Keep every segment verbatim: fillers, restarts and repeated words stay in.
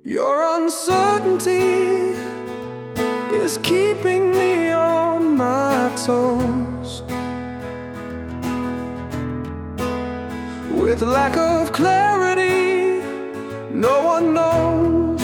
Your uncertainty is keeping me on my toes. With lack of clarity, no one knows.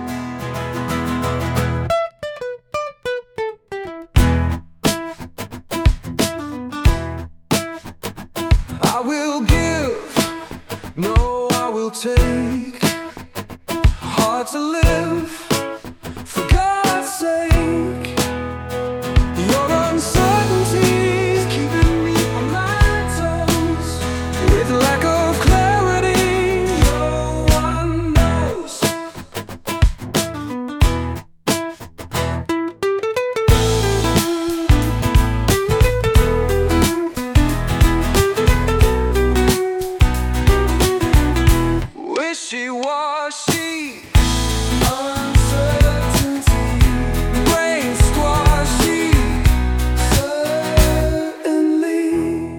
I will give, no, I will take. Hard to live, for God's sake. Your uncertainty is keeping me on my toes. With lack of clarity, no one knows. Wishy-washy, uncertainty, brain squashy, certainly.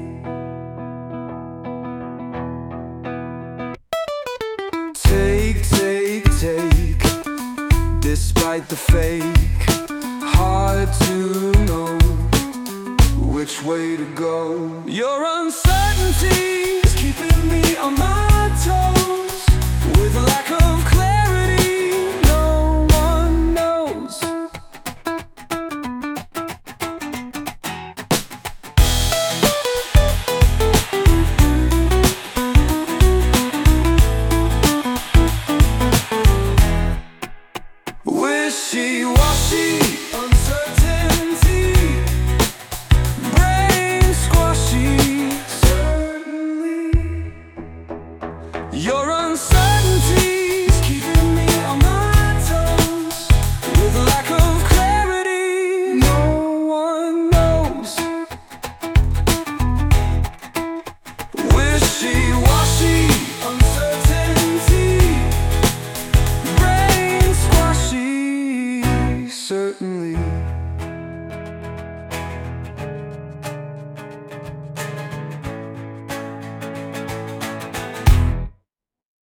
Take, take, take, despite the fake. Hard to know which way to go. Your uncertainty is keeping me on my toes.